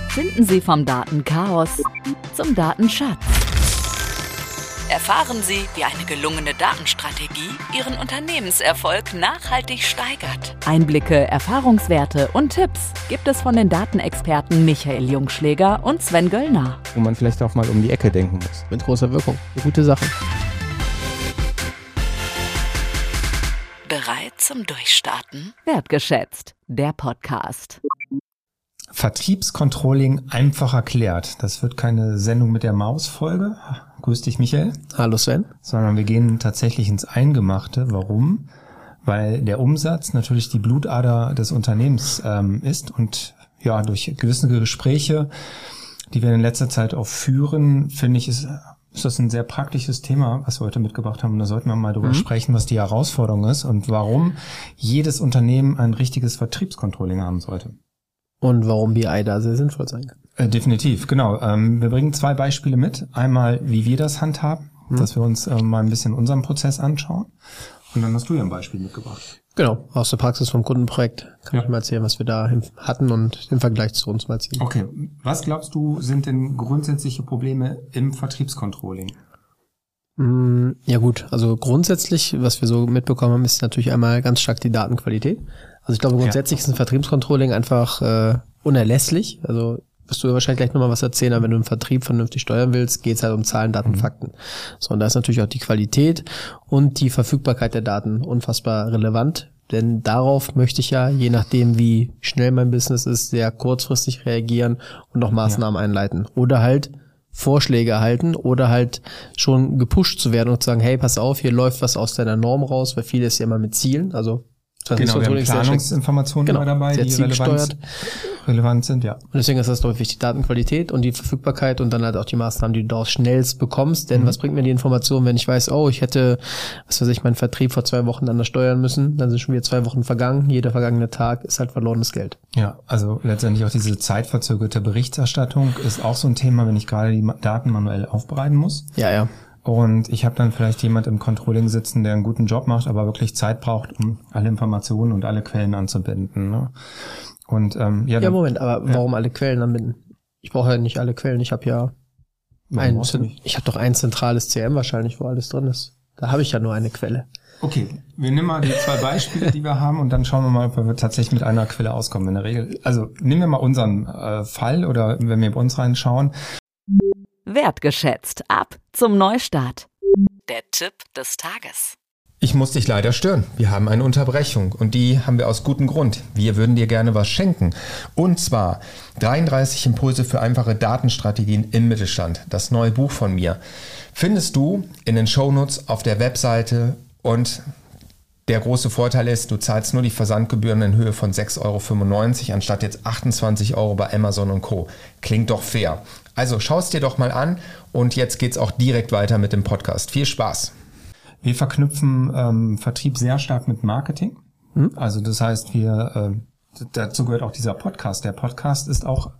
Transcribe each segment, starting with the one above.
Finden Sie vom Datenchaos zum Datenschatz. Erfahren Sie, wie eine gelungene Datenstrategie Ihren Unternehmenserfolg nachhaltig steigert. Einblicke, Erfahrungswerte und Tipps gibt es von den Datenexperten Michael Jungschläger und Sven Göllner. Wo man vielleicht auch mal um die Ecke denken muss. Mit großer Wirkung. Eine gute Sache. Bereit zum Durchstarten? Wertgeschätzt, der Podcast. Vertriebscontrolling einfach erklärt. Das wird keine Sendung mit der Maus-Folge. Grüß dich, Michael. Hallo Sven. Sondern wir gehen tatsächlich ins Eingemachte. Warum? Weil der Umsatz natürlich die Blutader des Unternehmens ist und ja, durch gewisse Gespräche, die wir in letzter Zeit auch führen, finde ich, ist das ein sehr praktisches Thema, was wir heute mitgebracht haben. Und da sollten wir mal drüber sprechen, was die Herausforderung ist und warum jedes Unternehmen ein richtiges Vertriebscontrolling haben sollte. Und warum BI da sehr sinnvoll sein kann. Definitiv, genau. Wir bringen 2 Beispiele mit. Einmal, wie wir das handhaben, dass wir uns mal ein bisschen unseren Prozess anschauen. Und dann hast du ja ein Beispiel mitgebracht. Genau, aus der Praxis vom Kundenprojekt kann ich mal erzählen, was wir da hatten und den Vergleich zu uns mal ziehen. Okay, was glaubst du, sind denn grundsätzliche Probleme im Vertriebscontrolling? Ja gut, also grundsätzlich, was wir so mitbekommen haben, ist natürlich einmal ganz stark die Datenqualität. Also ich glaube, grundsätzlich ist ein Vertriebscontrolling einfach unerlässlich. Also wirst du wahrscheinlich gleich nochmal was erzählen, aber wenn du im Vertrieb vernünftig steuern willst, geht es halt um Zahlen, Daten, Fakten. So, und da ist natürlich auch die Qualität und die Verfügbarkeit der Daten unfassbar relevant. Denn darauf möchte ich ja, je nachdem wie schnell mein Business ist, sehr kurzfristig reagieren und auch Maßnahmen einleiten. Oder halt Vorschläge erhalten oder halt schon gepusht zu werden und zu sagen, hey, pass auf, hier läuft was aus deiner Norm raus, weil vieles ja immer mit Zielen, also genau, wir haben Planungsinformationen immer dabei, die relevant sind, ja. Und deswegen ist das doch wichtig, Datenqualität und die Verfügbarkeit und dann halt auch die Maßnahmen, die du daraus schnellst bekommst. Denn was bringt mir die Information, wenn ich weiß, oh, ich hätte, meinen Vertrieb vor 2 Wochen anders steuern müssen, dann sind schon wieder 2 Wochen vergangen, jeder vergangene Tag ist halt verlorenes Geld. Ja, also letztendlich auch diese zeitverzögerte Berichterstattung ist auch so ein Thema, wenn ich gerade die Daten manuell aufbereiten muss. Ja. Und ich habe dann vielleicht jemand im Controlling sitzen, der einen guten Job macht, aber wirklich Zeit braucht, um alle Informationen und alle Quellen anzubinden. Ne? Und Moment, aber warum alle Quellen anbinden? Ich brauche ja nicht alle Quellen. Ich habe ja doch ein zentrales CRM wahrscheinlich, wo alles drin ist. Da habe ich ja nur eine Quelle. Okay, wir nehmen mal die 2 Beispiele, die wir haben, und dann schauen wir mal, ob wir tatsächlich mit einer Quelle auskommen. In der Regel, also nehmen wir mal unseren Fall oder wenn wir bei uns reinschauen. Wertgeschätzt, ab zum Neustart. Der Tipp des Tages. Ich muss dich leider stören. Wir haben eine Unterbrechung und die haben wir aus gutem Grund. Wir würden dir gerne was schenken. Und zwar 33 Impulse für einfache Datenstrategien im Mittelstand. Das neue Buch von mir. Findest du in den Shownotes auf der Webseite und der große Vorteil ist, du zahlst nur die Versandgebühren in Höhe von 6,95 € anstatt jetzt 28 € bei Amazon und Co. Klingt doch fair. Also schau es dir doch mal an und jetzt geht's auch direkt weiter mit dem Podcast. Viel Spaß! Wir verknüpfen Vertrieb sehr stark mit Marketing. Also das heißt, dazu gehört auch dieser Podcast. Der Podcast ist auch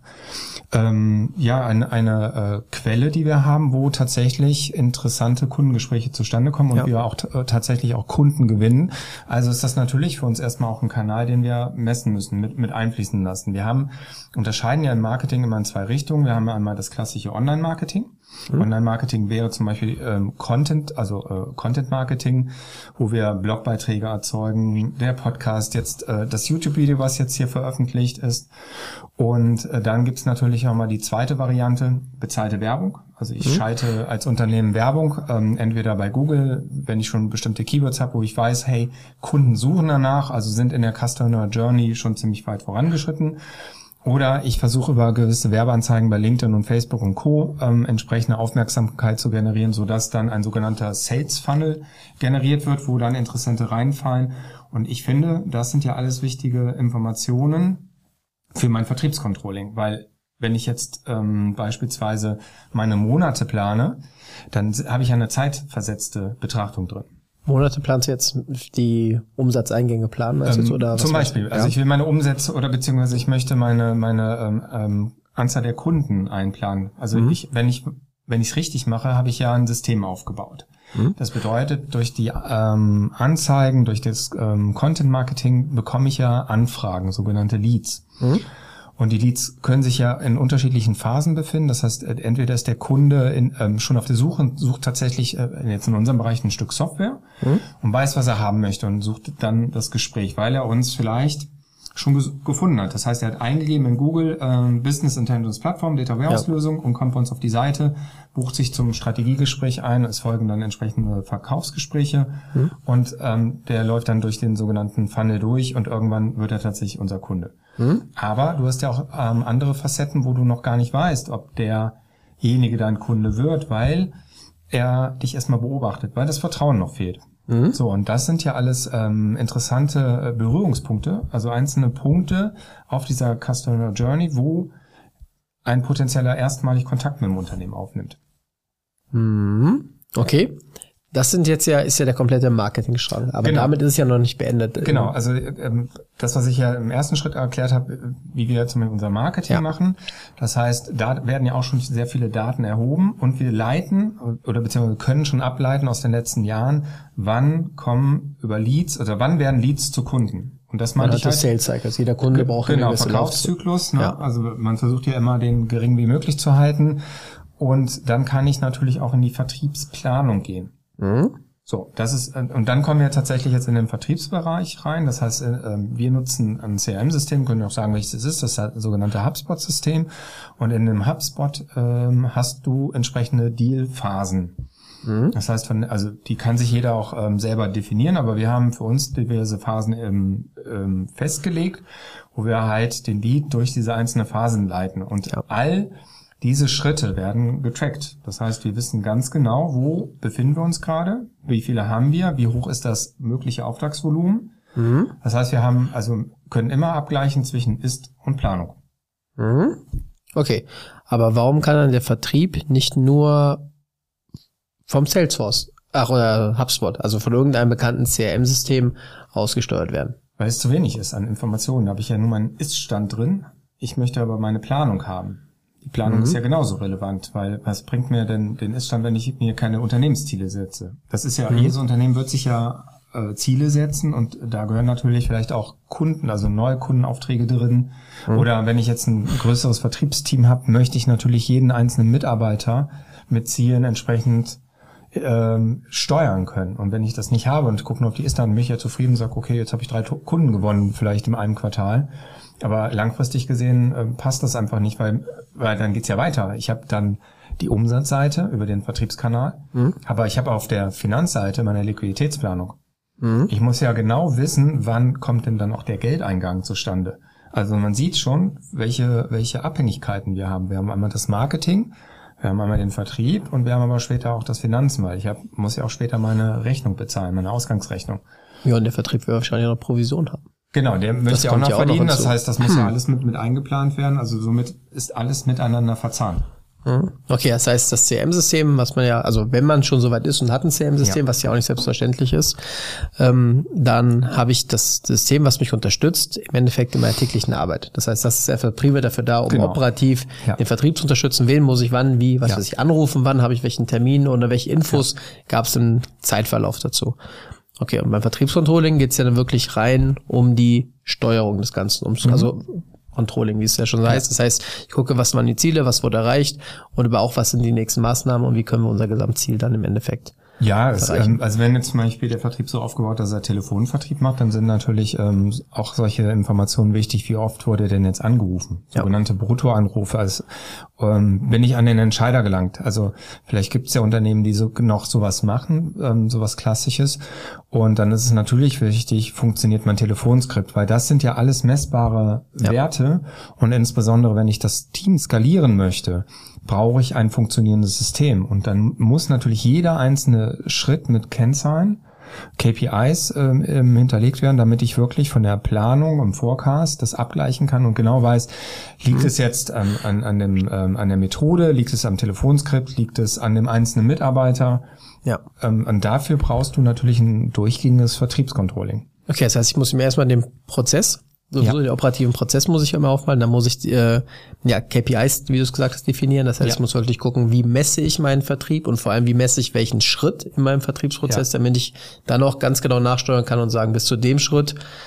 eine Quelle, die wir haben, wo tatsächlich interessante Kundengespräche zustande kommen und wir auch tatsächlich auch Kunden gewinnen. Also ist das natürlich für uns erstmal auch ein Kanal, den wir messen müssen, mit einfließen lassen. Wir unterscheiden ja im Marketing immer in 2 Richtungen. Wir haben einmal das klassische Online-Marketing. Online-Marketing wäre zum Beispiel Content-Marketing, wo wir Blogbeiträge erzeugen, der Podcast, jetzt das YouTube-Video, was jetzt hier veröffentlicht ist. Und dann gibt's natürlich auch mal die zweite Variante, bezahlte Werbung. Also ich schalte als Unternehmen Werbung, entweder bei Google, wenn ich schon bestimmte Keywords habe, wo ich weiß, hey, Kunden suchen danach, also sind in der Customer Journey schon ziemlich weit vorangeschritten. Oder ich versuche über gewisse Werbeanzeigen bei LinkedIn und Facebook und Co. Entsprechende Aufmerksamkeit zu generieren, sodass dann ein sogenannter Sales Funnel generiert wird, wo dann Interessente reinfallen. Und ich finde, das sind ja alles wichtige Informationen für mein Vertriebscontrolling, weil wenn ich jetzt beispielsweise meine Monate plane, dann habe ich eine zeitversetzte Betrachtung drin. Monate planst du jetzt die Umsatzeingänge planen? Oder was zum Beispiel. Also ich will meine Umsätze oder beziehungsweise ich möchte meine Anzahl der Kunden einplanen. Also wenn ich es richtig mache, habe ich ja ein System aufgebaut. Das bedeutet, durch die Anzeigen, durch das Content Marketing bekomme ich ja Anfragen, sogenannte Leads. Und die Leads können sich ja in unterschiedlichen Phasen befinden. Das heißt, entweder ist der Kunde schon auf der Suche und sucht tatsächlich jetzt in unserem Bereich ein Stück Software und weiß, was er haben möchte und sucht dann das Gespräch, weil er uns vielleicht schon gefunden hat. Das heißt, er hat eingegeben in Google Business Intelligence Plattform, Data Warehouse Lösung und kommt bei uns auf die Seite, bucht sich zum Strategiegespräch ein. Es folgen dann entsprechende Verkaufsgespräche und der läuft dann durch den sogenannten Funnel durch und irgendwann wird er tatsächlich unser Kunde. Aber du hast ja auch andere Facetten, wo du noch gar nicht weißt, ob derjenige dein Kunde wird, weil er dich erstmal beobachtet, weil das Vertrauen noch fehlt. So, und das sind ja alles interessante Berührungspunkte, also einzelne Punkte auf dieser Customer Journey, wo ein potenzieller erstmalig Kontakt mit dem Unternehmen aufnimmt. Okay. Das ist ja der komplette Marketingstrang. Aber damit ist es ja noch nicht beendet. Genau, also das, was ich ja im ersten Schritt erklärt habe, wie wir zum Beispiel unser Marketing machen. Das heißt, da werden ja auch schon sehr viele Daten erhoben und wir leiten oder beziehungsweise können schon ableiten aus den letzten Jahren, wann werden Leads zu Kunden. Und das meine ich halt. Sales Cycles. Jeder Kunde braucht einen Verkaufszyklus. Ne? Ja. Also man versucht ja immer, den gering wie möglich zu halten. Und dann kann ich natürlich auch in die Vertriebsplanung gehen. So, das ist, und dann kommen wir tatsächlich jetzt in den Vertriebsbereich rein. Das heißt, wir nutzen ein CRM-System, können auch sagen, welches es ist. Das ist das sogenannte HubSpot-System. Und in dem HubSpot hast du entsprechende Deal-Phasen. Das heißt, die kann sich jeder auch selber definieren, aber wir haben für uns diverse Phasen festgelegt, wo wir halt den Lead durch diese einzelnen Phasen leiten. Und all diese Schritte werden getrackt. Das heißt, wir wissen ganz genau, wo befinden wir uns gerade, wie viele haben wir, wie hoch ist das mögliche Auftragsvolumen. Das heißt, wir können immer abgleichen zwischen Ist- und Planung. Okay, aber warum kann dann der Vertrieb nicht nur vom Salesforce, oder HubSpot, also von irgendeinem bekannten CRM-System ausgesteuert werden? Weil es zu wenig ist an Informationen. Da habe ich ja nur meinen Ist-Stand drin. Ich möchte aber meine Planung haben. Die Planung ist ja genauso relevant, weil was bringt mir denn den Ist-Stand, wenn ich mir keine Unternehmensziele setze? Das ist ja, jedes Unternehmen wird sich ja Ziele setzen und da gehören natürlich vielleicht auch Kunden, also neue Kundenaufträge drin. Oder wenn ich jetzt ein größeres Vertriebsteam habe, möchte ich natürlich jeden einzelnen Mitarbeiter mit Zielen entsprechend steuern können. Und wenn ich das nicht habe und gucke nur auf die Ist-Stand, bin ich ja zufrieden und sage, okay, jetzt habe ich 3 Kunden gewonnen, vielleicht in einem Quartal. Aber langfristig gesehen passt das einfach nicht, weil dann geht's ja weiter. Ich habe dann die Umsatzseite über den Vertriebskanal, aber ich habe auf der Finanzseite meine Liquiditätsplanung. Ich muss ja genau wissen, wann kommt denn dann auch der Geldeingang zustande. Also man sieht schon, welche Abhängigkeiten wir haben. Wir haben einmal das Marketing, wir haben einmal den Vertrieb und wir haben aber später auch das Finanzen, weil muss ja auch später meine Rechnung bezahlen, meine Ausgangsrechnung. Ja, und der Vertrieb wird wahrscheinlich noch Provision haben. Genau, der möchte ja auch noch verdienen. Das heißt, das muss ja alles mit eingeplant werden. Also somit ist alles miteinander verzahnt. Okay, das heißt, das CRM-System, was man ja, also wenn man schon soweit ist und hat ein CRM-System, was ja auch nicht selbstverständlich ist, dann habe ich das System, was mich unterstützt, im Endeffekt in meiner täglichen Arbeit. Das heißt, das ist der Vertrieb dafür da, um operativ den Vertrieb zu unterstützen. Wen muss ich wann, wie, was weiß ich, anrufen, wann habe ich welchen Termin oder welche Infos, gab es einen Zeitverlauf dazu. Okay, und beim Vertriebscontrolling geht's ja dann wirklich rein um die Steuerung des Ganzen, also Controlling, wie es ja schon heißt. Das heißt, ich gucke, was waren die Ziele, was wurde erreicht und aber auch, was sind die nächsten Maßnahmen und wie können wir unser Gesamtziel dann im Endeffekt erreichen. Also wenn jetzt zum Beispiel der Vertrieb so aufgebaut ist, dass er Telefonvertrieb macht, dann sind natürlich auch solche Informationen wichtig, wie oft wurde denn jetzt angerufen. Sogenannte Bruttoanrufe. Also bin ich an den Entscheider gelangt. Also vielleicht gibt es ja Unternehmen, die noch sowas machen, sowas Klassisches. Und dann ist es natürlich wichtig, funktioniert mein Telefonskript, weil das sind ja alles messbare Werte. Und insbesondere, wenn ich das Team skalieren möchte, brauche ich ein funktionierendes System. Und dann muss natürlich jeder einzelne Schritt mit Kennzahlen, KPIs hinterlegt werden, damit ich wirklich von der Planung im Forecast das abgleichen kann und genau weiß, liegt es jetzt an der Methode, liegt es am Telefonskript, liegt es an dem einzelnen Mitarbeiter. Und dafür brauchst du natürlich ein durchgehendes Vertriebscontrolling. Okay, das heißt, ich muss mir erstmal den Prozess, den operativen Prozess muss ich immer aufmalen, dann muss ich KPIs, wie du es gesagt hast, definieren. Das heißt, ich muss wirklich gucken, wie messe ich meinen Vertrieb und vor allem, wie messe ich welchen Schritt in meinem Vertriebsprozess, damit ich dann auch ganz genau nachsteuern kann und sagen, bis zu dem Schritt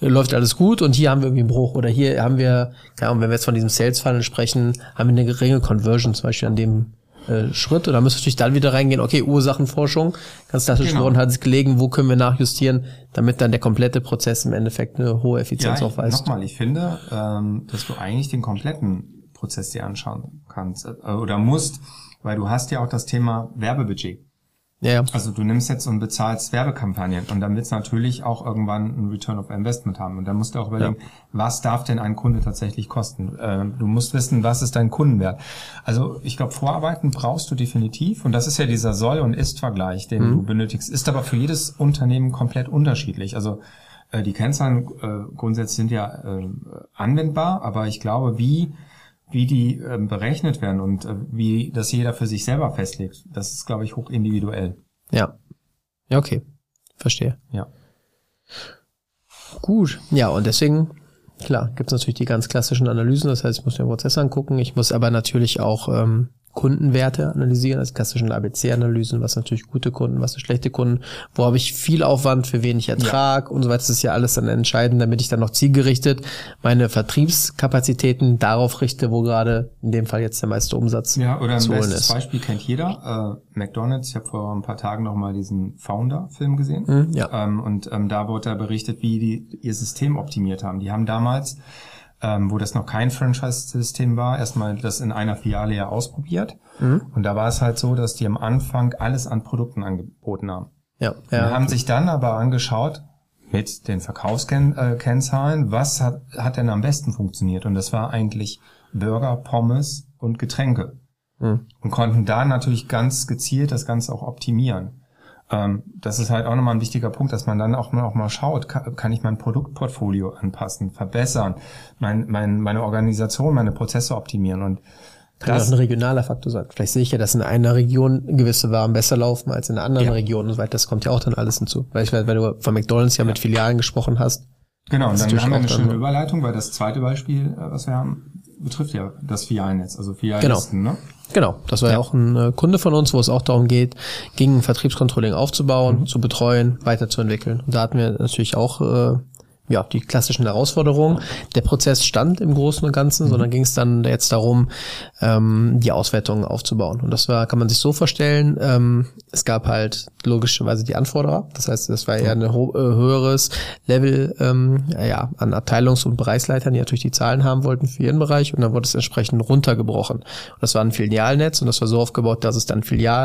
läuft alles gut und hier haben wir irgendwie einen Bruch oder hier haben wir, ja, und wenn wir jetzt von diesem Sales Funnel sprechen, haben wir eine geringe Conversion zum Beispiel an dem Schritt, und da müssen wir natürlich dann wieder reingehen, okay, Ursachenforschung, ganz klassisch, woran hat es gelegen, wo können wir nachjustieren, damit dann der komplette Prozess im Endeffekt eine hohe Effizienz aufweist. Nochmal, ich finde, dass du eigentlich den kompletten Prozess dir anschauen kannst oder musst, weil du hast ja auch das Thema Werbebudget. Ja. Also du nimmst jetzt und bezahlst Werbekampagnen und dann willst du natürlich auch irgendwann einen Return of Investment haben. Und dann musst du auch überlegen, was darf denn ein Kunde tatsächlich kosten? Du musst wissen, was ist dein Kundenwert? Also ich glaube, Vorarbeiten brauchst du definitiv. Und das ist ja dieser Soll- und Ist-Vergleich, den du benötigst. Ist aber für jedes Unternehmen komplett unterschiedlich. Also die Kennzahlen grundsätzlich sind ja anwendbar, aber ich glaube, wie die berechnet werden und wie das jeder für sich selber festlegt, das ist, glaube ich, hoch individuell. Ja. Ja, okay. Verstehe. Ja. Gut. Ja, und deswegen, klar, gibt es natürlich die ganz klassischen Analysen. Das heißt, ich muss mir den Prozess angucken. Ich muss aber natürlich auch Kundenwerte analysieren, also klassischen ABC-Analysen, was natürlich gute Kunden, was sind schlechte Kunden, wo habe ich viel Aufwand, für wenig Ertrag und so weiter. Das ist ja alles dann entscheidend, damit ich dann noch zielgerichtet meine Vertriebskapazitäten darauf richte, wo gerade in dem Fall jetzt der meiste Umsatz ja, oder zu ein holen bestes ist. Beispiel kennt jeder, McDonald's. Ich habe vor ein paar Tagen nochmal diesen Founder-Film gesehen. Da wurde da berichtet, wie die ihr System optimiert haben. Die haben damals, wo das noch kein Franchise-System war, erstmal das in einer Filiale ja ausprobiert. Und da war es halt so, dass die am Anfang alles an Produkten angeboten haben. Ja. Die haben sich dann aber angeschaut, mit den Verkaufskennzahlen, was hat denn am besten funktioniert? Und das war eigentlich Burger, Pommes und Getränke. Und konnten da natürlich ganz gezielt das Ganze auch optimieren. Das ist halt auch nochmal ein wichtiger Punkt, dass man dann auch mal schaut, kann ich mein Produktportfolio anpassen, verbessern, meine Organisation, meine Prozesse optimieren. Und kann auch ein regionaler Faktor sein. Vielleicht sehe ich ja, dass in einer Region gewisse Waren besser laufen als in einer anderen Region und so weiter. Das kommt ja auch dann alles hinzu. Weil du von McDonald's ja mit Filialen gesprochen hast. Genau, und dann haben wir eine schöne Überleitung, weil das zweite Beispiel, was wir haben, betrifft ja das Filialnetz, also Filiallisten, ne? Genau, das war ja auch ein Kunde von uns, wo es auch darum ging, ein Vertriebscontrolling aufzubauen, zu betreuen, weiterzuentwickeln. Und da hatten wir natürlich auch die klassischen Herausforderungen. Der Prozess stand im Großen und Ganzen, sondern ging es dann jetzt darum, die Auswertungen aufzubauen. Und das kann man sich so vorstellen, es gab halt logischerweise die Anforderer. Das heißt, das war eher ein höheres Level an Abteilungs- und Bereichsleitern, die natürlich die Zahlen haben wollten für ihren Bereich. Und dann wurde es entsprechend runtergebrochen. Und das war ein Filialnetz und das war so aufgebaut, dass es dann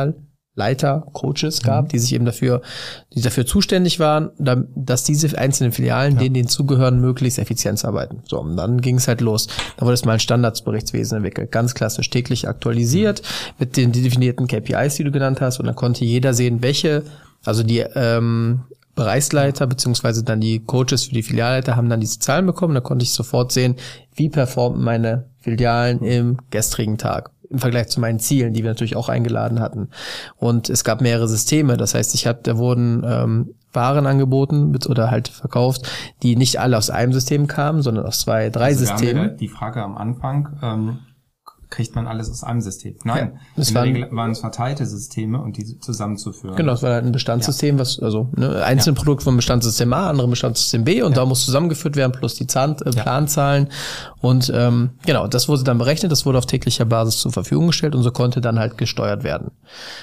Leiter, Coaches gab, die sich eben dafür zuständig waren, dass diese einzelnen Filialen, denen zugehören, möglichst effizient arbeiten. So, und dann ging es halt los. Dann wurde es mal ein Standardsberichtswesen entwickelt, ganz klassisch täglich aktualisiert mit den definierten KPIs, die du genannt hast, und dann konnte jeder sehen, also die Bereichsleiter beziehungsweise dann die Coaches für die Filialleiter haben dann diese Zahlen bekommen. Da konnte ich sofort sehen, wie performen meine Filialen im gestrigen Tag im Vergleich zu meinen Zielen, die wir natürlich auch eingeladen hatten. Und es gab mehrere Systeme. Das heißt, da wurden Waren angeboten oder halt verkauft, die nicht alle aus einem System kamen, sondern aus 2, 3 Systemen. Wir haben die Frage am Anfang, kriegt man alles aus einem System? Nein, in der Regel waren es verteilte Systeme und diese zusammenzuführen. Genau, es war halt ein Bestandssystem, einzelne Produkte vom Bestandssystem A, andere Bestandssystem B und da muss zusammengeführt werden, plus die Planzahlen. Und das wurde dann berechnet, das wurde auf täglicher Basis zur Verfügung gestellt und so konnte dann halt gesteuert werden.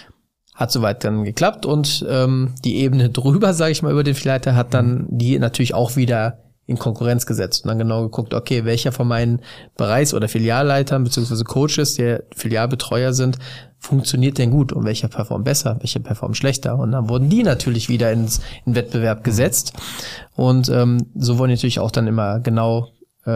Hat soweit dann geklappt und die Ebene drüber, sage ich mal, über den Filialleiter hat dann die natürlich auch wieder in Konkurrenz gesetzt und dann genau geguckt, okay, welcher von meinen Bereichs- oder Filialleitern bzw. Coaches, die Filialbetreuer sind, funktioniert denn gut und welcher performt besser, welcher performt schlechter. Und dann wurden die natürlich wieder in Wettbewerb gesetzt und so wurden natürlich auch dann immer genau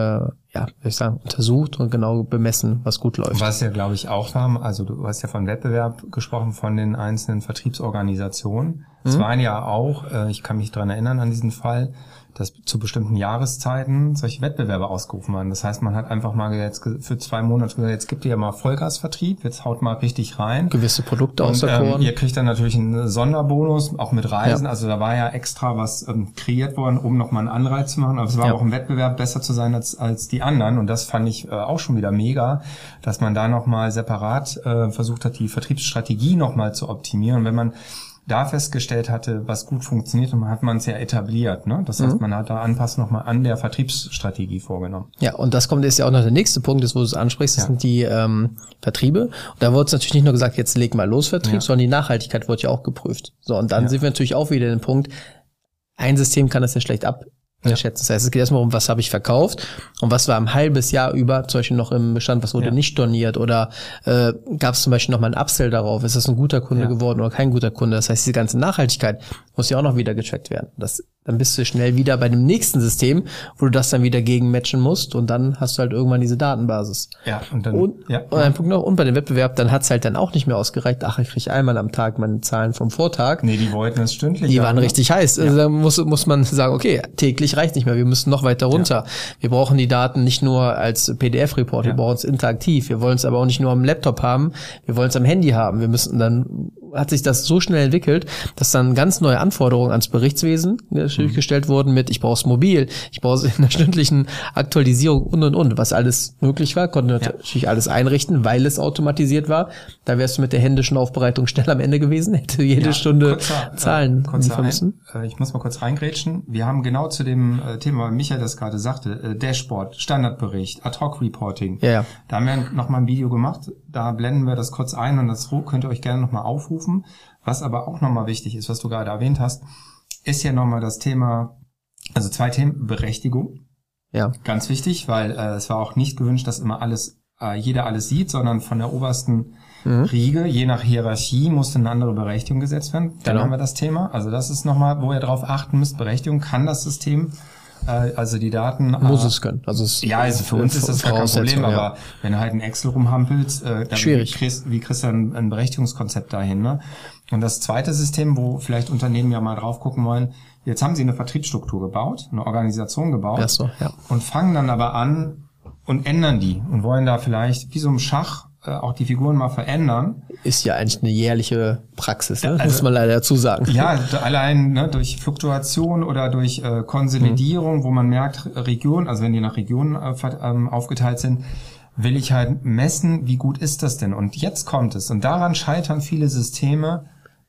untersucht und genau bemessen, was gut läuft. Was ja, glaube ich, auch war, also du hast ja von Wettbewerb gesprochen, von den einzelnen Vertriebsorganisationen. Es waren ja auch, ich kann mich dran erinnern an diesen Fall, dass zu bestimmten Jahreszeiten solche Wettbewerbe ausgerufen waren. Das heißt, man hat einfach mal jetzt für 2 Monate gesagt, jetzt gibt ihr ja mal Vollgasvertrieb, jetzt haut mal richtig rein. Gewisse Produkte auserkoren. Ihr kriegt dann natürlich einen Sonderbonus, auch mit Reisen. Ja. Also da war ja extra was kreiert worden, um nochmal einen Anreiz zu machen. Aber es war auch ein Wettbewerb, besser zu sein als die anderen. Und das fand ich auch schon wieder mega, dass man da nochmal separat versucht hat, die Vertriebsstrategie nochmal zu optimieren. Und wenn man da festgestellt hatte, was gut funktioniert, und hat man es ja etabliert. Ne? Das heißt, man hat da Anpassungen nochmal an der Vertriebsstrategie vorgenommen. Ja, und das ist ja auch noch der nächste Punkt, wo du es ansprichst, das sind die Vertriebe. Und da wurde es natürlich nicht nur gesagt, jetzt leg mal los Vertrieb, sondern die Nachhaltigkeit wurde ja auch geprüft. So, und dann sind wir natürlich auch wieder in dem Punkt, ein System kann das ja schlecht abschätzen. Das heißt, es geht erstmal um, was habe ich verkauft und was war ein halbes Jahr über zum Beispiel noch im Bestand, was wurde nicht storniert oder gab es zum Beispiel nochmal einen Upsell darauf, ist das ein guter Kunde geworden oder kein guter Kunde. Das heißt, diese ganze Nachhaltigkeit muss ja auch noch wieder getrackt werden. Dann bist du schnell wieder bei dem nächsten System, wo du das dann wieder gegen matchen musst und dann hast du halt irgendwann diese Datenbasis. Ja, und dann und ein Punkt noch, und bei dem Wettbewerb, dann hat's halt dann auch nicht mehr ausgereicht, ich kriege einmal am Tag meine Zahlen vom Vortag. Nee, die wollten es stündlich. Die waren richtig heiß. Also da muss man sagen, okay, täglich reicht nicht mehr, wir müssen noch weiter runter. Wir brauchen die Daten nicht nur als PDF-Report, wir brauchen es interaktiv, wir wollen es aber auch nicht nur am Laptop haben, wir wollen es am Handy haben. Hat sich das so schnell entwickelt, dass dann ganz neue Anforderungen ans Berichtswesen natürlich gestellt wurden mit, ich brauche es mobil, ich brauche es in der stündlichen Aktualisierung und. Was alles möglich war, konnte natürlich alles einrichten, weil es automatisiert war. Da wärst du mit der händischen Aufbereitung schnell am Ende gewesen, hätte jede Stunde Zahlen liefern müssen. Ich muss mal kurz reingrätschen. Wir haben genau zu dem Thema, weil Michael das gerade sagte, Dashboard, Standardbericht, Ad-Hoc-Reporting. Ja. Da haben wir nochmal ein Video gemacht, da blenden wir das kurz ein und das könnt ihr euch gerne nochmal aufrufen. Was aber auch nochmal wichtig ist, was du gerade erwähnt hast, ist ja nochmal das Thema, also 2 Themen, Berechtigung. Ja. Ganz wichtig, weil es war auch nicht gewünscht, dass immer jeder alles sieht, sondern von der obersten Riege, je nach Hierarchie, musste eine andere Berechtigung gesetzt werden. Dann haben wir das Thema. Also das ist nochmal, wo ihr drauf achten müsst, Berechtigung kann das System, also die Daten... Muss es können. Also für uns ist das kein Problem, aber wenn du halt ein Excel rumhampelst, dann schwierig. Wie kriegst du ein Berechtigungskonzept dahin, ne? Und das zweite System, wo vielleicht Unternehmen ja mal drauf gucken wollen, jetzt haben sie eine Vertriebsstruktur gebaut, eine Organisation gebaut und fangen dann aber an und ändern die und wollen da vielleicht wie so im Schach auch die Figuren mal verändern. Ist ja eigentlich eine jährliche Praxis, ne? Muss man leider dazu sagen. Ja, allein durch Fluktuation oder durch Konsolidierung, wo man merkt, Region, also wenn die nach Regionen aufgeteilt sind, will ich halt messen, wie gut ist das denn? Und jetzt kommt es. Und daran scheitern viele Systeme,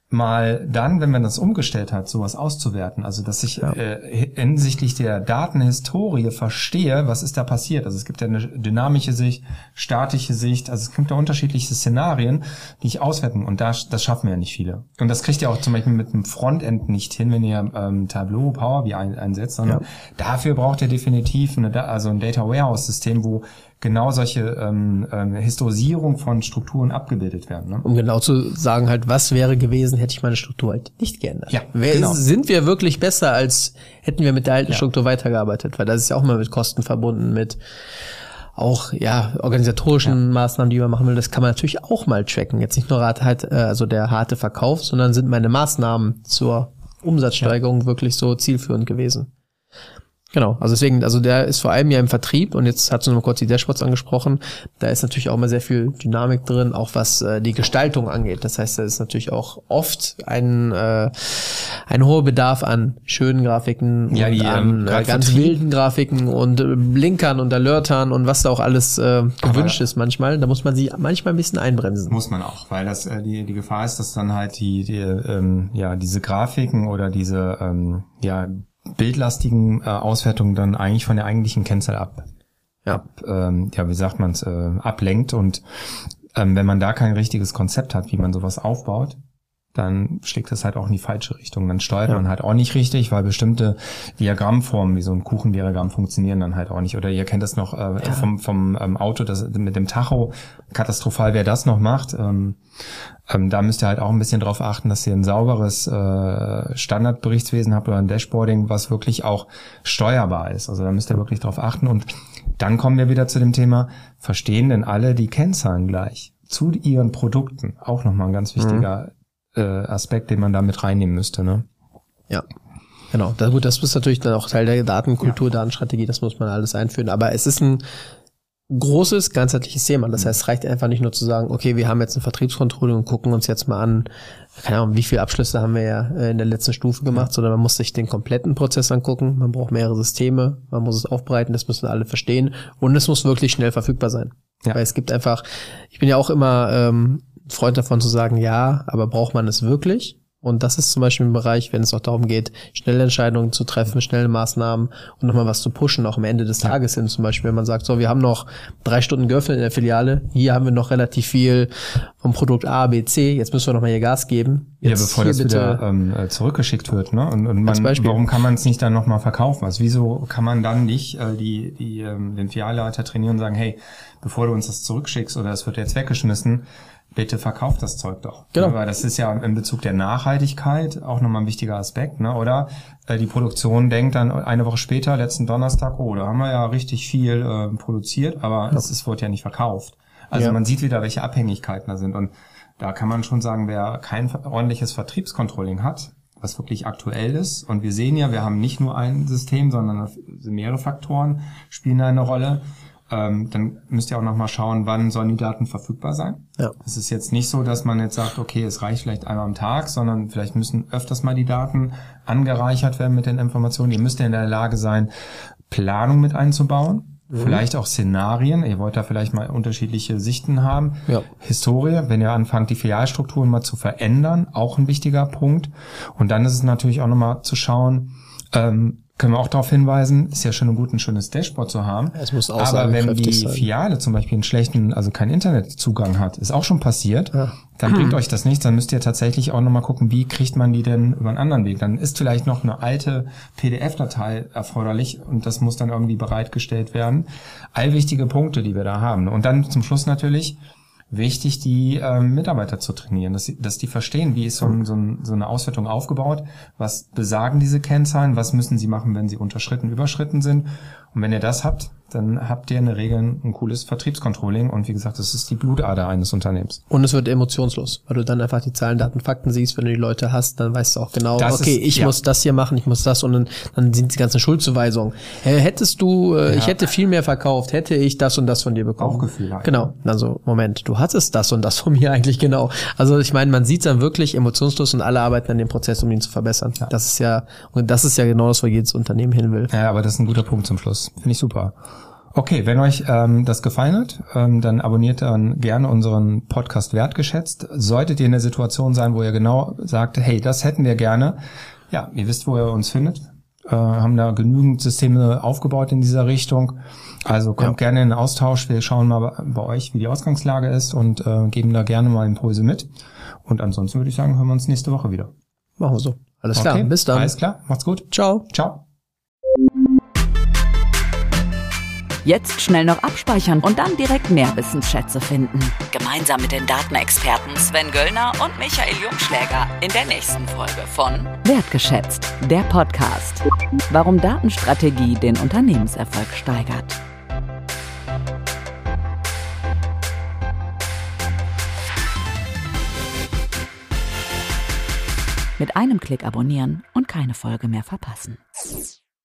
mal dann, wenn man das umgestellt hat, sowas auszuwerten. Also, dass ich hinsichtlich der Datenhistorie verstehe, was ist da passiert. Also, es gibt ja eine dynamische Sicht, statische Sicht. Also, es gibt ja unterschiedliche Szenarien, die ich auswerten. Und das schaffen ja nicht viele. Und das kriegt ihr auch zum Beispiel mit einem Frontend nicht hin, wenn ihr Tableau, Power BI einsetzt, sondern dafür braucht ihr definitiv ein Data Warehouse System, wo genau solche Historisierung von Strukturen abgebildet werden. Ne? Um genau zu sagen halt, was wäre gewesen, hätte ich meine Struktur halt nicht geändert. Ja, sind wir wirklich besser, als hätten wir mit der alten Struktur weitergearbeitet? Weil das ist ja auch mal mit Kosten verbunden, mit auch organisatorischen Maßnahmen, die man machen will. Das kann man natürlich auch mal tracken. Jetzt nicht nur der harte Verkauf, sondern sind meine Maßnahmen zur Umsatzsteigerung wirklich so zielführend gewesen. Genau, also deswegen, der ist vor allem ja im Vertrieb und jetzt hast du noch mal kurz die Dashboards angesprochen, da ist natürlich auch immer sehr viel Dynamik drin, auch was die Gestaltung angeht. Das heißt, da ist natürlich auch oft ein hoher Bedarf an schönen Grafiken und an ganz wilden Grafiken und Blinkern und Alertern und was da auch alles gewünscht ist manchmal. Da muss man sie manchmal ein bisschen einbremsen. Muss man auch, weil das die Gefahr ist, dass dann halt diese Grafiken oder diese bildlastigen Auswertungen dann eigentlich von der eigentlichen Kennzahl ablenkt und wenn man da kein richtiges Konzept hat, wie man sowas aufbaut, dann schlägt das halt auch in die falsche Richtung. Dann steuert man halt auch nicht richtig, weil bestimmte Diagrammformen, wie so ein Kuchendiagramm, funktionieren dann halt auch nicht. Oder ihr kennt das noch vom Auto, das mit dem Tacho, katastrophal, wer das noch macht. Da müsst ihr halt auch ein bisschen drauf achten, dass ihr ein sauberes Standardberichtswesen habt oder ein Dashboarding, was wirklich auch steuerbar ist. Also da müsst ihr wirklich drauf achten. Und dann kommen wir wieder zu dem Thema, verstehen denn alle die Kennzahlen gleich zu ihren Produkten? Auch nochmal ein ganz wichtiger Aspekt, den man da mit reinnehmen müsste, ne? Ja, genau. Das ist natürlich dann auch Teil der Datenkultur, Datenstrategie, das muss man alles einführen. Aber es ist ein großes, ganzheitliches Thema. Das heißt, es reicht einfach nicht nur zu sagen, okay, wir haben jetzt eine Vertriebskontrolle und gucken uns jetzt mal an, keine Ahnung, wie viele Abschlüsse haben wir ja in der letzten Stufe gemacht, sondern man muss sich den kompletten Prozess angucken. Man braucht mehrere Systeme, man muss es aufbereiten, das müssen alle verstehen und es muss wirklich schnell verfügbar sein. Ja. Weil es gibt einfach, ich bin ja auch immer Freund davon zu sagen, ja, aber braucht man es wirklich? Und das ist zum Beispiel ein Bereich, wenn es auch darum geht, schnelle Entscheidungen zu treffen, schnelle Maßnahmen und nochmal was zu pushen, auch am Ende des Tages hin. Zum Beispiel, wenn man sagt, so, wir haben noch 3 Stunden geöffnet in der Filiale, hier haben wir noch relativ viel vom Produkt A, B, C, jetzt müssen wir nochmal hier Gas geben. Jetzt ja, bevor das wieder zurückgeschickt wird, ne? Und warum kann man es nicht dann nochmal verkaufen? Also wieso kann man dann nicht den Filialleiter trainieren und sagen, hey, bevor du uns das zurückschickst oder es wird jetzt weggeschmissen, bitte verkauft das Zeug doch. Genau. Weil das ist ja in Bezug der Nachhaltigkeit auch nochmal ein wichtiger Aspekt, ne? Oder die Produktion denkt dann eine Woche später, letzten Donnerstag, oh, da haben wir ja richtig viel produziert, aber es wird ja nicht verkauft. Also man sieht wieder, welche Abhängigkeiten da sind. Und da kann man schon sagen, wer kein ordentliches Vertriebscontrolling hat, was wirklich aktuell ist, und wir sehen ja, wir haben nicht nur ein System, sondern mehrere Faktoren spielen eine Rolle, dann müsst ihr auch nochmal schauen, wann sollen die Daten verfügbar sein. Ja. Es ist jetzt nicht so, dass man jetzt sagt, okay, es reicht vielleicht einmal am Tag, sondern vielleicht müssen öfters mal die Daten angereichert werden mit den Informationen. Ihr müsst ja in der Lage sein, Planung mit einzubauen, vielleicht auch Szenarien. Ihr wollt da vielleicht mal unterschiedliche Sichten haben. Ja. Historie, wenn ihr anfangt, die Filialstrukturen mal zu verändern, auch ein wichtiger Punkt. Und dann ist es natürlich auch nochmal zu schauen, können wir auch darauf hinweisen, ist ja schon ein gut, ein schönes Dashboard zu haben. Es muss aber wenn die Filiale zum Beispiel einen schlechten, also keinen Internetzugang hat, ist auch schon passiert, dann bringt euch das nichts. Dann müsst ihr tatsächlich auch nochmal gucken, wie kriegt man die denn über einen anderen Weg. Dann ist vielleicht noch eine alte PDF-Datei erforderlich und das muss dann irgendwie bereitgestellt werden. All wichtige Punkte, die wir da haben. Und dann zum Schluss natürlich wichtig, die Mitarbeiter zu trainieren, dass die verstehen, wie ist so eine Auswertung aufgebaut, was besagen diese Kennzahlen, was müssen sie machen, wenn sie überschritten sind. Und wenn ihr das habt, dann habt ihr in der Regel ein cooles Vertriebscontrolling und wie gesagt, das ist die Blutader eines Unternehmens. Und es wird emotionslos, weil du dann einfach die Zahlen, Daten, Fakten siehst, wenn du die Leute hast, dann weißt du auch genau, ich muss das hier machen, ich muss das und dann sind die ganzen Schuldzuweisungen. Hättest du, ich hätte viel mehr verkauft, hätte ich das und das von dir bekommen. Bauchgefühl halt. Genau, also Moment, du hattest das und das von mir eigentlich genau. Also ich meine, man sieht dann wirklich emotionslos und alle arbeiten an dem Prozess, um ihn zu verbessern. Ja. Das ist ja genau das, wo jedes Unternehmen hin will. Ja, aber das ist ein guter Punkt zum Schluss. Finde ich super. Okay, wenn euch das gefallen hat, dann abonniert dann gerne unseren Podcast Wertgeschätzt. Solltet ihr in der Situation sein, wo ihr genau sagt, hey, das hätten wir gerne, ja, ihr wisst, wo ihr uns findet, haben da genügend Systeme aufgebaut in dieser Richtung. Also kommt gerne in den Austausch. Wir schauen mal bei euch, wie die Ausgangslage ist und geben da gerne mal Impulse mit. Und ansonsten würde ich sagen, hören wir uns nächste Woche wieder. Machen wir so. Alles klar, bis dann. Alles klar, macht's gut. Ciao. Ciao. Jetzt schnell noch abspeichern und dann direkt mehr Wissensschätze finden. Gemeinsam mit den Datenexperten Sven Göllner und Michael Jungschläger in der nächsten Folge von Wertgeschätzt, der Podcast. Warum Datenstrategie den Unternehmenserfolg steigert. Mit einem Klick abonnieren und keine Folge mehr verpassen.